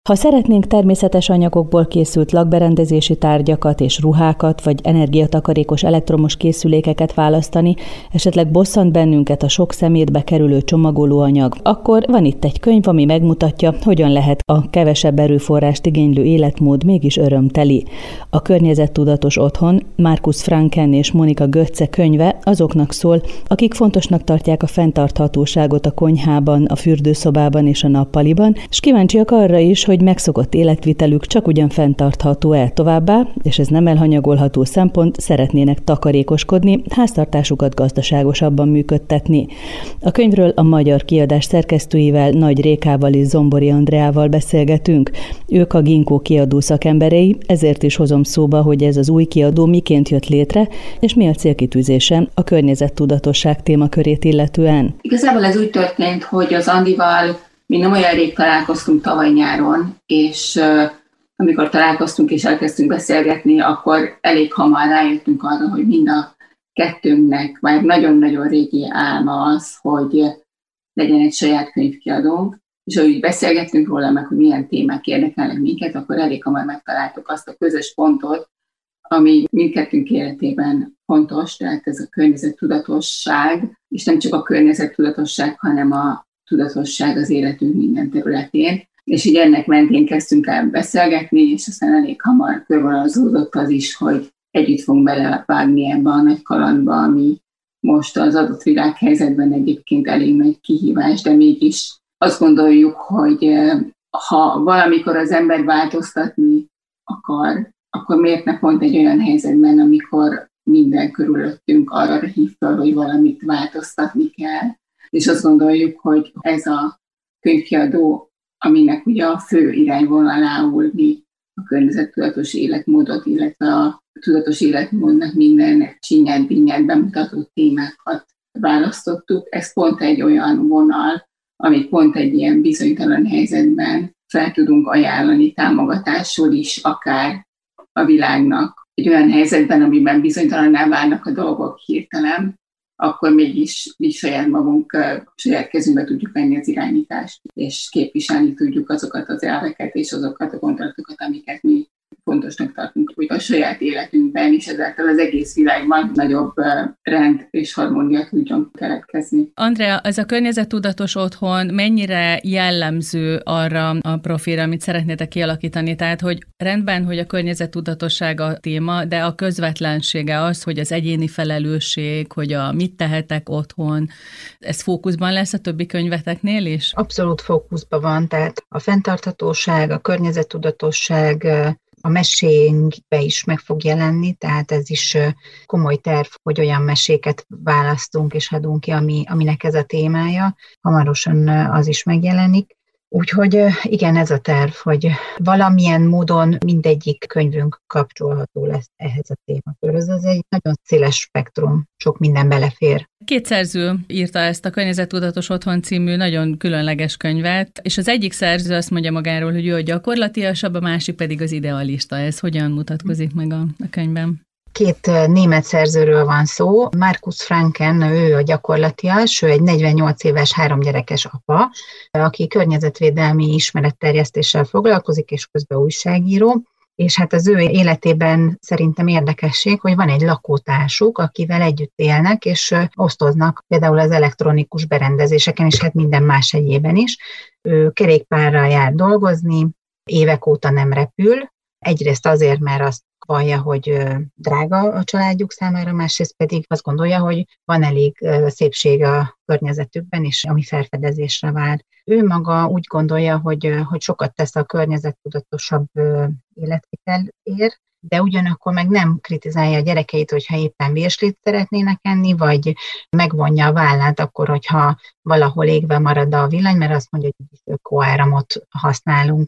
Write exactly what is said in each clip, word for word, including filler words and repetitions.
Ha szeretnénk természetes anyagokból készült lakberendezési tárgyakat és ruhákat, vagy energiatakarékos elektromos készülékeket választani, esetleg bosszant bennünket a sok szemétbe kerülő csomagolóanyag, akkor van itt egy könyv, ami megmutatja, hogyan lehet a kevesebb erőforrást igénylő életmód mégis örömteli. A Környezettudatos otthon Markus Franken és Monika Götze könyve azoknak szól, akik fontosnak tartják a fenntarthatóságot a konyhában, a fürdőszobában és a nappaliban, és kíváncsiak arra is, hogy megszokott életvitelük csak ugyan fenntartható-e továbbá, és ez nem elhanyagolható szempont, szeretnének takarékoskodni, háztartásukat gazdaságosabban működtetni. A könyvről a magyar kiadás szerkesztőivel, Nagy Rékával és Zombori Andreával beszélgetünk. Ők a Ginkgo kiadó szakemberei, ezért is hozom szóba, hogy ez az új kiadó miként jött létre, és mi a célkitűzése a környezettudatosság témakörét illetően. Igazából ez úgy történt, hogy az Andival mi nem olyan rég találkoztunk tavaly nyáron, és uh, amikor találkoztunk és elkezdtünk beszélgetni, akkor elég hamar rájöttünk arra, hogy mind a kettőnknek már nagyon-nagyon régi álma az, hogy legyen egy saját könyvkiadónk, és ahogy beszélgettünk róla, meg hogy milyen témák érdekelnek minket, akkor elég hamar megtaláltuk azt a közös pontot, ami mindkettőnk életében fontos, tehát ez a környezettudatosság, és nem csak a környezettudatosság, hanem a tudatosság az életünk minden területén. És így ennek mentén kezdtünk el beszélgetni, és aztán elég hamar körvonalazódott az is, hogy együtt fogunk belevágni ebbe a nagy kalandba, ami most az adott világhelyzetben egyébként elég nagy kihívás, de mégis azt gondoljuk, hogy ha valamikor az ember változtatni akar, akkor miért ne pont egy olyan helyzetben, amikor minden körülöttünk arra hív fel, hogy valamit változtatni kell. És azt gondoljuk, hogy ez a könyvkiadó, aminek ugye a fő irányvonalául mi a környezettudatos életmódot, illetve a tudatos életmódnak minden csinyát, bínyát bemutató témákat választottuk. Ez pont egy olyan vonal, amit pont egy ilyen bizonytalan helyzetben fel tudunk ajánlani támogatásul is, akár a világnak. Egy olyan helyzetben, amiben bizonytalanná válnak a dolgok hirtelen, akkor mégis mi saját magunk, saját kezünkbe tudjuk venni az irányítást, és képviselni tudjuk azokat az elveket és azokat a gondolatokat, amiket mi fontosnak tartunk, hogy a saját életünkben és ezáltal az egész világban nagyobb rend és harmónia tudjon keletkezni. Andrea, ez a környezettudatos otthon mennyire jellemző arra a profilra, amit szeretnétek kialakítani? Tehát, hogy rendben, hogy a környezettudatosság a téma, de a közvetlensége az, hogy az egyéni felelősség, hogy a mit tehetek otthon, ez fókuszban lesz a többi könyveteknél is? Abszolút fókuszban van, tehát a fenntarthatóság, a környezettudatosság, a mesénkbe is meg fog jelenni, tehát ez is komoly terv, hogy olyan meséket választunk és adunk ki, ami, aminek ez a témája. Hamarosan az is megjelenik. Úgyhogy igen, ez a terv, hogy valamilyen módon mindegyik könyvünk kapcsolható lesz ehhez a témakörhöz. Ez egy nagyon széles spektrum, sok minden belefér. Két szerző írta ezt a Környezettudatos otthon című nagyon különleges könyvet, és az egyik szerző azt mondja magáról, hogy ő a gyakorlatiasabb, a másik pedig az idealista. Ez hogyan mutatkozik meg a, a könyvben? Két német szerzőről van szó. Markus Franken, ő a gyakorlatias, ő egy negyvennyolc éves háromgyerekes apa, aki környezetvédelmi ismeretterjesztéssel foglalkozik, és közben újságíró. És hát az ő életében szerintem érdekesség, hogy van egy lakótársuk, akivel együtt élnek, és osztoznak például az elektronikus berendezéseken, és hát minden más egyében is. Ő kerékpárral jár dolgozni, évek óta nem repül, egyrészt azért, mert azt vallja, hogy drága a családjuk számára, másrészt pedig azt gondolja, hogy van elég szépség a környezetükben, és ami felfedezésre vár. Ő maga úgy gondolja, hogy, hogy sokat tesz a környezettudatosabb életvitelért, de ugyanakkor meg nem kritizálja a gyerekeit, hogyha éppen virslit szeretnének enni, vagy megvonja a vállát akkor, hogyha valahol égve marad a villany, mert azt mondja, hogy ökoáramot használunk.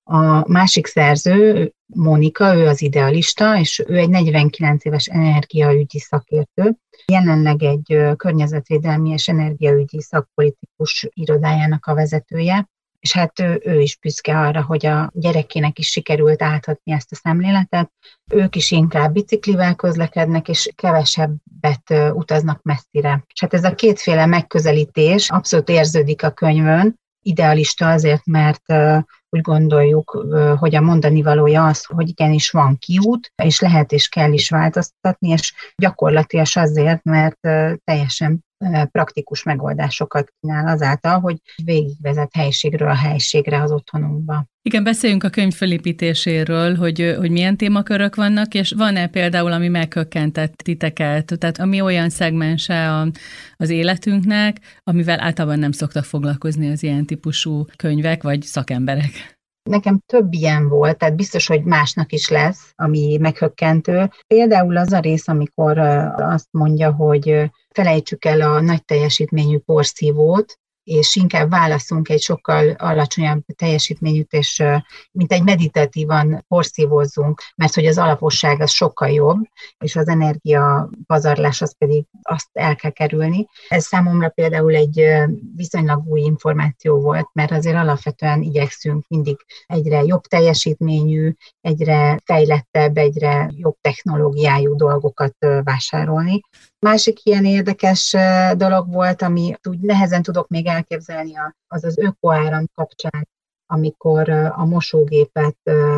A másik szerző, Monika, ő az idealista, és ő egy negyvenkilenc éves energiaügyi szakértő. Jelenleg egy környezetvédelmi és energiaügyi szakpolitikus irodájának a vezetője, és hát ő, ő is büszke arra, hogy a gyerekének is sikerült átadni ezt a szemléletet. Ők is inkább biciklivel közlekednek, és kevesebbet utaznak messzire. És hát ez a kétféle megközelítés abszolút érződik a könyvön. Idealista azért, mert úgy gondoljuk, hogy a mondani valója az, hogy igenis van kiút, és lehet és kell is változtatni, és gyakorlatilag azért, mert teljesen praktikus megoldásokat kínál azáltal, hogy végigvezet helységről a helységre az otthonunkba. Igen, beszéljünk a könyv felépítéséről, hogy, hogy milyen témakörök vannak, és van-e például, ami meghökkentett titeket, tehát ami olyan szegmense a, az életünknek, amivel általában nem szoktak foglalkozni az ilyen típusú könyvek vagy szakemberek? Nekem több ilyen volt, tehát biztos, hogy másnak is lesz, ami meghökkentő. Például az a rész, amikor azt mondja, hogy felejtsük el a nagy teljesítményű porszívót, és inkább válaszunk egy sokkal alacsonyabb teljesítményűt, és mint egy meditatívan porszívózzunk, mert hogy az alaposság az sokkal jobb, és az energia pazarlás az pedig azt el kell kerülni. Ez számomra például egy viszonylag új információ volt, mert azért alapvetően igyekszünk mindig egyre jobb teljesítményű, egyre fejlettebb, egyre jobb technológiájú dolgokat vásárolni. Másik ilyen érdekes dolog volt, ami úgy nehezen tudok még elképzelni, az az ökoáram kapcsán, amikor a mosógépet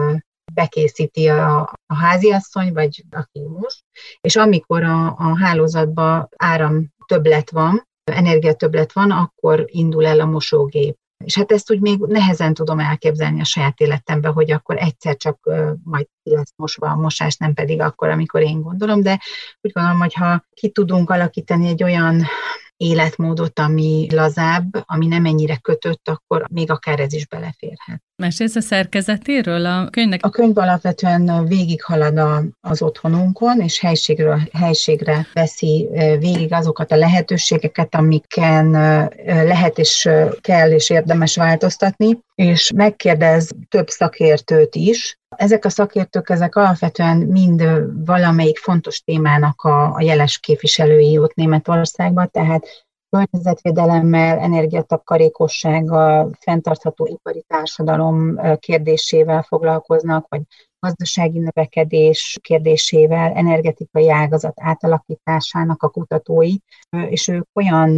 bekészíti a, a háziasszony, vagy aki mos, és amikor a, a hálózatban áram többlet van, energia többlet van, akkor indul el a mosógép. És hát ezt úgy még nehezen tudom elképzelni a saját életemben, hogy akkor egyszer csak uh, majd ki lesz mosva a mosás, nem pedig akkor, amikor én gondolom, de úgy gondolom, hogy ha ki tudunk alakítani egy olyan életmódot, ami lazább, ami nem ennyire kötött, akkor még akár ez is beleférhet. Mesélsz a szerkezetéről a könyvnek? A könyv alapvetően végighalad a, az otthonunkon, és helységről helységre veszi végig azokat a lehetőségeket, amiken lehet és kell és érdemes változtatni, és megkérdez több szakértőt is. Ezek a szakértők, ezek alapvetően mind valamelyik fontos témának a, a jeles képviselői ott Németországban, tehát környezetvédelemmel, energiatakarékossággal, fenntartható ipari társadalom kérdésével foglalkoznak, vagy gazdasági növekedés kérdésével, energetikai ágazat átalakításának a kutatói, és ők olyan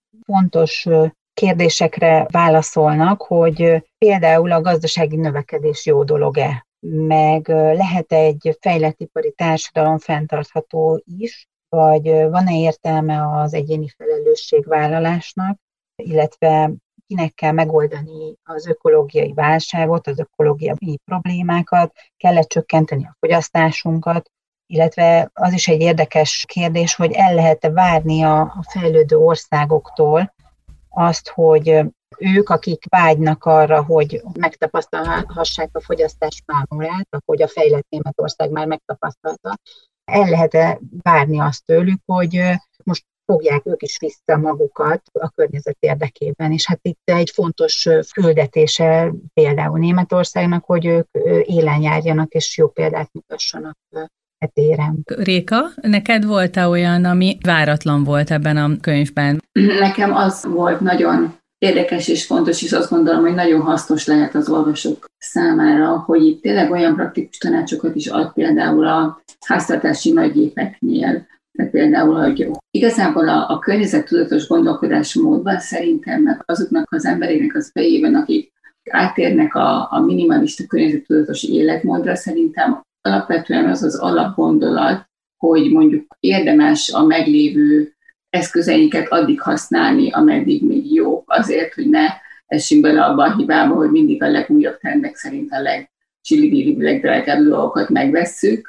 fontos kérdésekre válaszolnak, hogy például a gazdasági növekedés jó dolog-e, meg lehet egy fejlett ipari társadalom fenntartható is, vagy van-e értelme az egyéni felelősségvállalásnak, illetve kinek kell megoldani az ökológiai válságot, az ökológiai problémákat, kell-e csökkenteni a fogyasztásunkat, illetve az is egy érdekes kérdés, hogy el lehet-e várni a, a fejlődő országoktól azt, hogy ők, akik vágynak arra, hogy megtapasztalhassák a fogyasztás mámorát, ahogy a fejlett Németország már megtapasztalta, el lehet-e várni azt tőlük, hogy most fogják ők is vissza magukat a környezet érdekében. És hát itt egy fontos küldetése például Németországnak, hogy ők élen járjanak és jó példát mutassanak e téren. Réka, neked volt-e olyan, ami váratlan volt ebben a könyvben? Nekem az volt nagyon érdekes és fontos, és azt gondolom, hogy nagyon hasznos lehet az olvasók számára, hogy itt tényleg olyan praktikus tanácsokat is ad például a háztartási nagygépeknél. Tehát például, hogy igazából a, a környezettudatos gondolkodásmódban szerintem meg azoknak az embereknek az fejében, akik átérnek a, a minimalista környezettudatos életmódra, szerintem alapvetően az az alapgondolat, hogy mondjuk érdemes a meglévő eszközeinket addig használni, ameddig még jó, azért, hogy ne essünk bele abba a hibába, hogy mindig a legújabb trendek szerint a legcsillibílibb, legdrágább dolgokat megvesszük.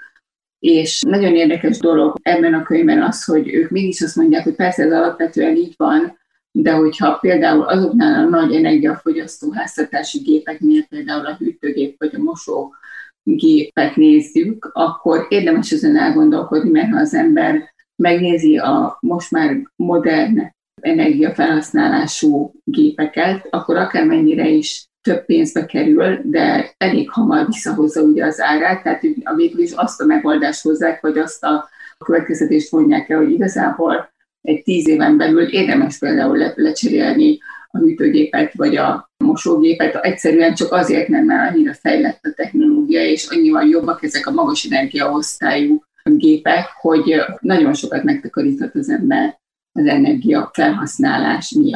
És nagyon érdekes dolog ebben a könyvben az, hogy ők mégis azt mondják, hogy persze ez alapvetően így van, de hogyha például azoknál a nagy energiafogyasztó háztartási gépeknél, például a hűtőgép vagy a mosógépet nézzük, akkor érdemes ezen elgondolkodni, mert ha az ember megnézi a most már modern energiafelhasználású gépeket, akkor akármennyire is több pénzbe kerül, de elég hamar visszahozza ugye az árát, tehát a végül is azt a megoldást hozzák, vagy azt a következtetést vonják el, hogy igazából egy tíz éven belül érdemes például le- lecserélni a hűtőgépet, vagy a mosógépet, egyszerűen csak azért, mert már annyira fejlett a technológia, és annyival jobbak ezek a magas energiaosztályú gépek, hogy nagyon sokat megtakaríthat az ember az energia felhasználás miatt.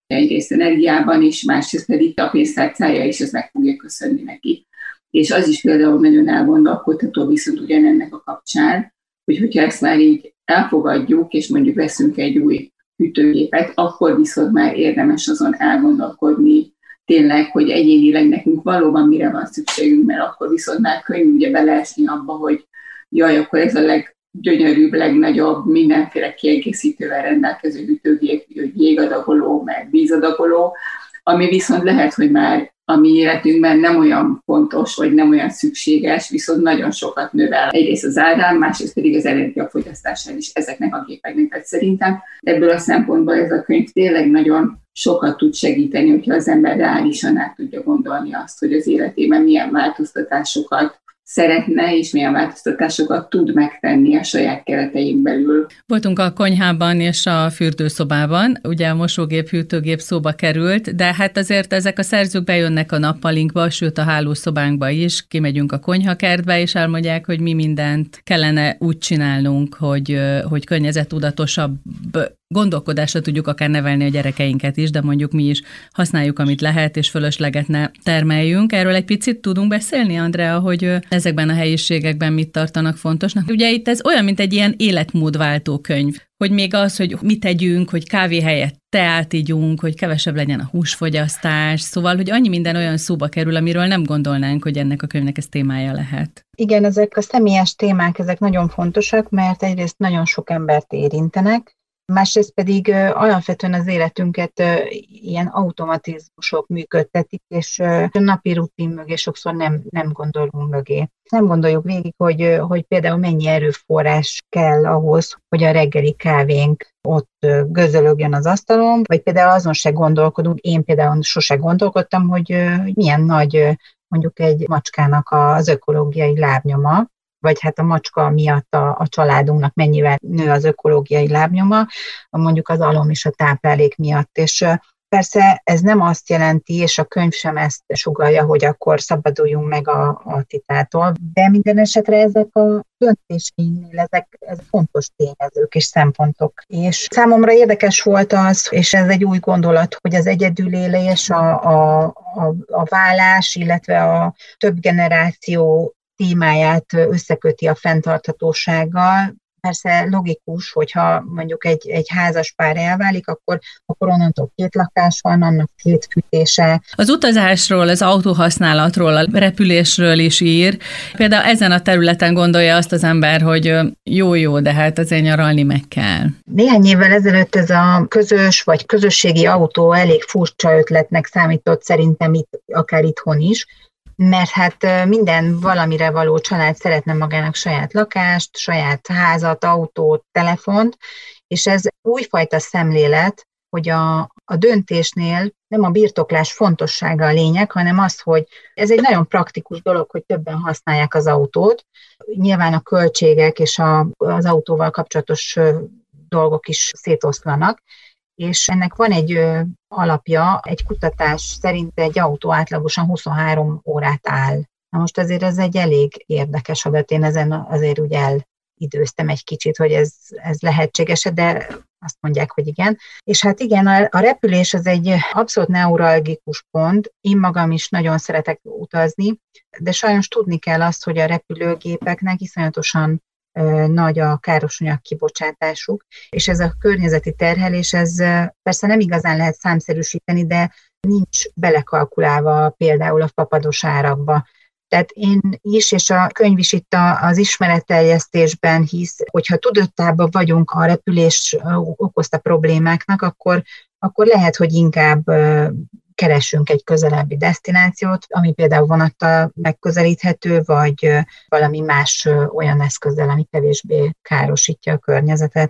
egyrészt energiában is, másrészt pedig a pénztárcája is, ez meg fogja köszönni neki. És az is például nagyon elgondolkodható viszont ugyanennek a kapcsán, hogy hogyha ezt már így elfogadjuk, és mondjuk veszünk egy új hűtőgépet, akkor viszont már érdemes azon elgondolkodni tényleg, hogy egyénileg nekünk valóban mire van szükségünk, mert akkor viszont már könnyű ugye beleesni abba, hogy jaj, akkor ez a leggyönyörűbb, legnagyobb, mindenféle kiegészítővel rendelkező hűtőgép, jégadagoló, meg vízadagoló, ami viszont lehet, hogy már a mi életünkben nem olyan fontos, vagy nem olyan szükséges, viszont nagyon sokat növel egyrészt az árán, másrészt pedig az energiafogyasztásán is ezeknek a gépeknek. Tehát szerintem ebből a szempontból ez a könyv tényleg nagyon sokat tud segíteni, hogyha az ember reálisan át tudja gondolni azt, hogy az életében milyen változtatásokat szeretne, és milyen változtatásokat tud megtenni a saját keretein belül. Voltunk a konyhában és a fürdőszobában, ugye a mosógép, hűtőgép szóba került, de hát azért ezek a szerzők bejönnek a nappalinkba, sőt a hálószobánkba is, kimegyünk a konyhakertbe, és elmondják, hogy mi mindent kellene úgy csinálnunk, hogy, hogy környezettudatosabb gondolkodásra tudjuk akár nevelni a gyerekeinket is, de mondjuk mi is használjuk, amit lehet, és fölösleget ne termeljünk. Erről egy picit tudunk beszélni, Andrea, hogy ezekben a helyiségekben mit tartanak fontosnak. Ugye itt ez olyan, mint egy ilyen életmódváltó könyv, hogy még az, hogy mit tegyünk, hogy kávé helyett teát igyunk, hogy kevesebb legyen a húsfogyasztás, szóval, hogy annyi minden olyan szóba kerül, amiről nem gondolnánk, hogy ennek a könyvnek ez témája lehet. Igen, ezek a személyes témák, ezek nagyon fontosak, mert egyrészt nagyon sok embert érintenek, másrészt pedig alapvetően az életünket ilyen automatizmusok működtetik, és a napi rutin mögé sokszor nem, nem gondolunk mögé. Nem gondoljuk végig, hogy, hogy például mennyi erőforrás kell ahhoz, hogy a reggeli kávénk ott gözölögjön az asztalon, vagy például azon se gondolkodunk, én például sose gondolkodtam, hogy, hogy milyen nagy mondjuk egy macskának az ökológiai lábnyoma, vagy hát a macska miatt a, a családunknak mennyivel nő az ökológiai lábnyoma, mondjuk az alom és a táplálék miatt. És persze ez nem azt jelenti, és a könyv sem ezt sugallja, hogy akkor szabaduljunk meg a, a titától, de minden esetre ezek a döntéseinknél, ezek, ezek fontos tényezők és szempontok. És számomra érdekes volt az, és ez egy új gondolat, hogy az egyedülélés, a, a, a, a vállás, illetve a több generáció témáját összeköti a fenntarthatósággal. Persze logikus, hogyha mondjuk egy, egy házas pár elválik, akkor, akkor onnantól két lakás van, annak két fűtése. Az utazásról, az autóhasználatról, a repülésről is ír. Például ezen a területen gondolja azt az ember, hogy jó-jó, de hát azért nyaralni meg kell. Néhány évvel ezelőtt ez a közös vagy közösségi autó elég furcsa ötletnek számított szerintem itt, akár itthon is, mert hát minden valamire való család szeretne magának saját lakást, saját házat, autót, telefont, és ez újfajta szemlélet, hogy a, a döntésnél nem a birtoklás fontossága a lényeg, hanem az, hogy ez egy nagyon praktikus dolog, hogy többen használják az autót. Nyilván a költségek és a, az autóval kapcsolatos dolgok is szétoszlanak, és ennek van egy ö, alapja, egy kutatás szerint egy autó átlagosan huszonhárom órát áll. Na most azért ez egy elég érdekes adat, én ezen azért úgy elidőztem egy kicsit, hogy ez, ez lehetséges, de azt mondják, hogy igen. És hát igen, a, a repülés az egy abszolút neuralgikus pont, én magam is nagyon szeretek utazni, de sajnos tudni kell azt, hogy a repülőgépeknek iszonyatosan nagy a károsanyag kibocsátásuk, és ez a környezeti terhelés, ez persze nem igazán lehet számszerűsíteni, de nincs belekalkulálva például a fapados árakba. Tehát én is, és a könyv is itt az ismeretterjesztésben hisz, hogyha tudatában vagyunk a repülés okozta problémáknak, akkor, akkor lehet, hogy inkább keressünk egy közelebbi desztinációt, ami például vonattal megközelíthető, vagy valami más olyan eszközzel, ami kevésbé károsítja a környezetet.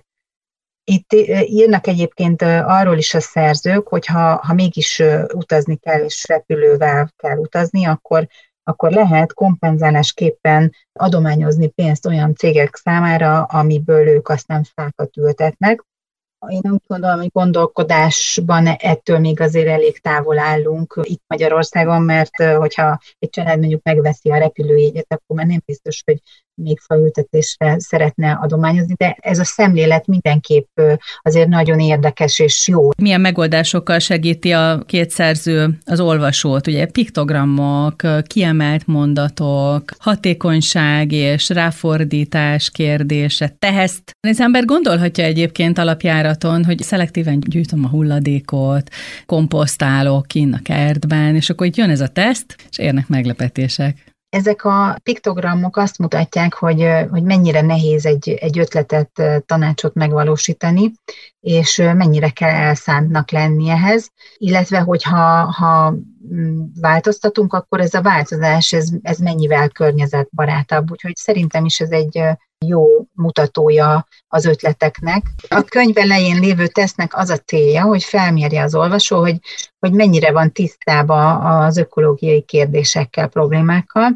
Itt írnak egyébként arról is a szerzők, hogy ha, ha mégis utazni kell, és repülővel kell utazni, akkor, akkor lehet kompenzálásképpen adományozni pénzt olyan cégek számára, amiből ők aztán fákat ültetnek. Én úgy gondolom, hogy gondolkodásban ettől még azért elég távol állunk itt Magyarországon, mert hogyha egy család mondjuk megveszi a repülőjegyet, akkor már nem biztos, hogy még faültetésre szeretne adományozni, de ez a szemlélet mindenképp azért nagyon érdekes és jó. Milyen megoldásokkal segíti a két szerző az olvasót? Ugye piktogramok, kiemelt mondatok, hatékonyság és ráfordítás kérdése, teszt. Az ember gondolhatja egyébként alapjáraton, hogy szelektíven gyűjtöm a hulladékot, komposztálok kinn a kertben, és akkor itt jön ez a teszt, és érnek meglepetések. Ezek a piktogramok azt mutatják, hogy, hogy mennyire nehéz egy, egy ötletet, tanácsot megvalósítani, és mennyire kell elszántnak lenni ehhez, illetve hogyha ha változtatunk, akkor ez a változás, ez, ez mennyivel környezetbarátabb. Úgyhogy szerintem is ez egy jó mutatója az ötleteknek. A könyv elején lévő tesztnek az a célja, hogy felmérje az olvasó, hogy, hogy mennyire van tisztában az ökológiai kérdésekkel, problémákkal,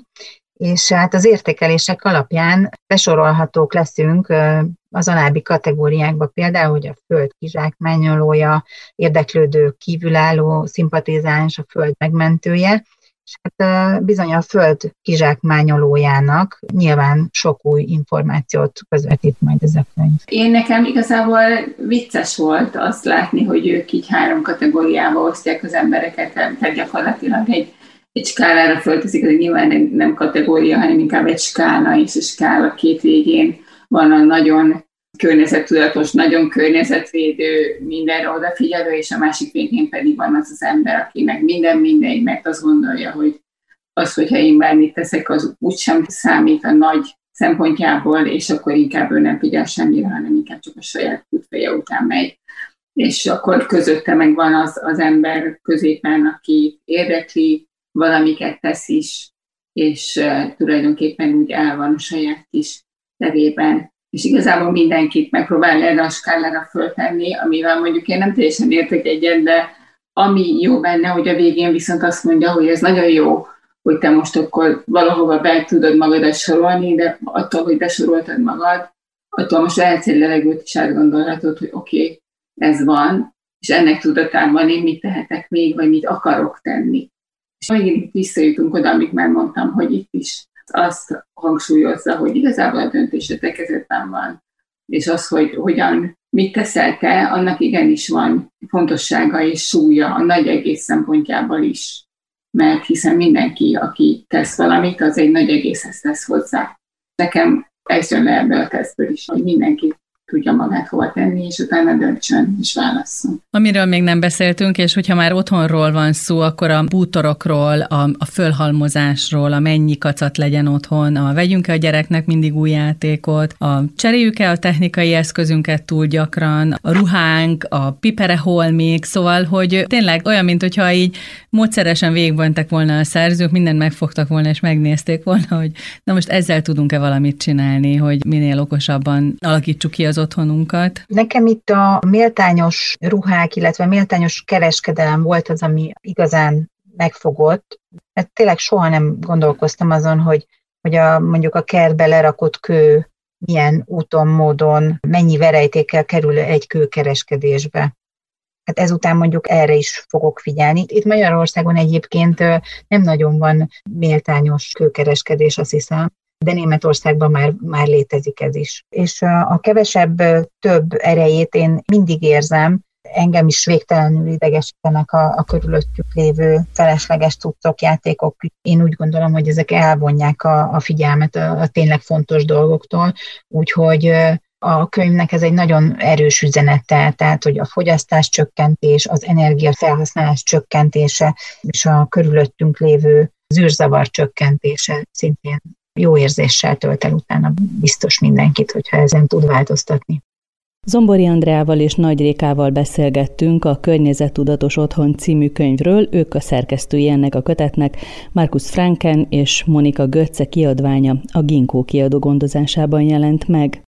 és hát az értékelések alapján besorolhatók leszünk az alábbi kategóriákba, például, hogy a föld kizsákmányolója, érdeklődő, kívülálló, szimpatizáns, a föld megmentője, és hát bizony a föld kizsákmányolójának nyilván sok új információt közvetít majd ez a könyv. Én nekem igazából vicces volt azt látni, hogy ők így három kategóriába osztják az embereket, tehát gyakorlatilag egy egy skálára fölteszik, hogy nyilván nem, nem kategória, hanem inkább egy skála, és a skála két végén van a nagyon környezettudatos, nagyon környezetvédő, mindenre odafigyelő, és a másik végén pedig van az az ember, aki meg minden mindegy, mert azt gondolja, hogy az, hogyha én bármit teszek, az úgysem számít a nagy szempontjából, és akkor inkább ő nem figyel semmire, hanem inkább csak a saját útfeje után megy. És akkor közötte meg van az, az ember középen, aki érdekli, valamiket tesz is, és uh, tulajdonképpen úgy el van a saját kis levében. És igazából mindenkit megpróbál erre a skálára föltenni, amivel mondjuk én nem teljesen értek egyet, de ami jó benne, hogy a végén viszont azt mondja, hogy ez nagyon jó, hogy te most akkor valahova be tudod magadat sorolni, de attól, hogy besoroltad magad, attól most lehetsz egy levegőt is átgondolhatod, hogy oké, okay, ez van, és ennek tudatában én mit tehetek még, vagy mit akarok tenni. És megint visszajutunk oda, amit már mondtam, hogy itt is azt hangsúlyozza, hogy igazából a döntés a te kezedben van. És az, hogy hogyan, mit teszel te, annak igenis van fontossága és súlya a nagy egész szempontjából is. Mert hiszen mindenki, aki tesz valamit, az egy nagy egészhez tesz hozzá. Nekem ez jön le ebből a tesztből is, hogy mindenki tudja magát hova tenni, és utána döntsön és válasszon. Amiről még nem beszéltünk, és hogyha már otthonról van szó, akkor a bútorokról, a, a fölhalmozásról, a mennyi kacat legyen otthon, a vegyünk-e a gyereknek mindig új játékot, a cseréljük-e a technikai eszközünket túl gyakran, a ruhánk, a pipere hol még, szóval, hogy tényleg olyan, mint hogyha így módszeresen végigmentek volna a szerzők, mindent megfogtak volna, és megnézték volna, hogy na most ezzel tudunk-e valamit csinálni, hogy minél okosabban alakítsuk ki az otthonunkat. Nekem itt a méltányos ruhák, illetve méltányos kereskedelem volt az, ami igazán megfogott. Mert tényleg soha nem gondolkoztam azon, hogy, hogy a, mondjuk a kertbe lerakott kő milyen úton, módon, mennyi verejtékkel kerül egy kőkereskedésbe. Hát ezután mondjuk erre is fogok figyelni. Itt Magyarországon egyébként nem nagyon van méltányos kőkereskedés, azt hiszem, de Németországban már, már létezik ez is. És a kevesebb, több erejét én mindig érzem, engem is végtelenül idegesítenek a, a körülöttük lévő felesleges cuccok, játékok. Én úgy gondolom, hogy ezek elvonják a, a figyelmet a, a tényleg fontos dolgoktól, úgyhogy a könyvnek ez egy nagyon erős üzenete, tehát hogy a fogyasztás csökkentés, az energiafelhasználás csökkentése és a körülöttünk lévő zűrzavar csökkentése szintén jó érzéssel tölt el utána biztos mindenkit, hogyha ezen tud változtatni. Zombori Andreával és Nagy Rékával beszélgettünk a Környezettudatos Otthon című könyvről, ők a szerkesztői ennek a kötetnek, Markus Franken és Monika Götze kiadványa a Ginkgo kiadó gondozásában jelent meg.